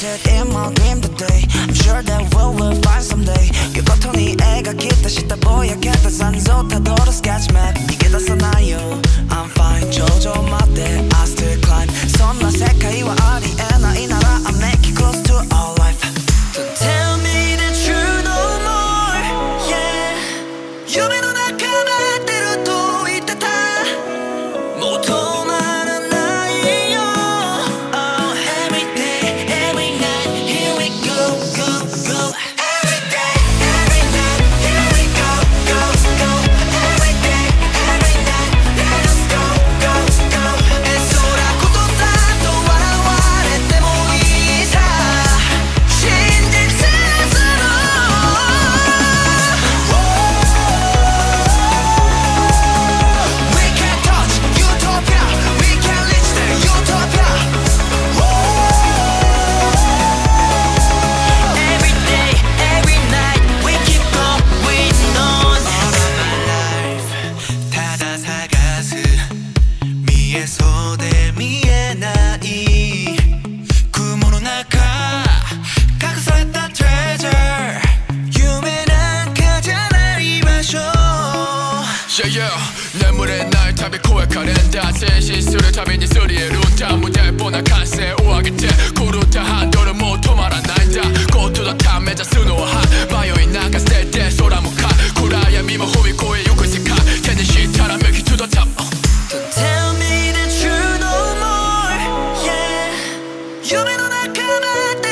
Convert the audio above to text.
started in my dream today. I'm sure that we will find someday. 그 고통이 애가 기다 싶다 보여겠다 산소 타도로 sketch map 이게 다 써나요. I'm fine 조조마대 I still climb 손나 세카이와 아리에나 이 나라 I make it close to all life. Don't tell me that you know more. Yeah 夢の中待ってると言ってた求まらないよ。Oh every day every night here we go go go. Every day every night here we go go go. Every day every night let us go go go. えそらことだと笑われてもいいさ真実する。We can touch utopia. We can reach the utopia. Every day, every night, we keep going on. All of my life, ただ探す見えそうで見えない雲の中隠された treasure 夢なんかじゃない場所。 Yeah, yeah. 眠れない旅声かれんだ前進するたびにすり得るんだ無抵抗な感性を上げて狂ったハンドルもう止まらないんだゴッドのため目指すのは迷いなんか捨てて空向かう暗闇も踏み越えゆく世界手にしたら make it to the top. Don't tell me that you know more. Yeah 夢の中待って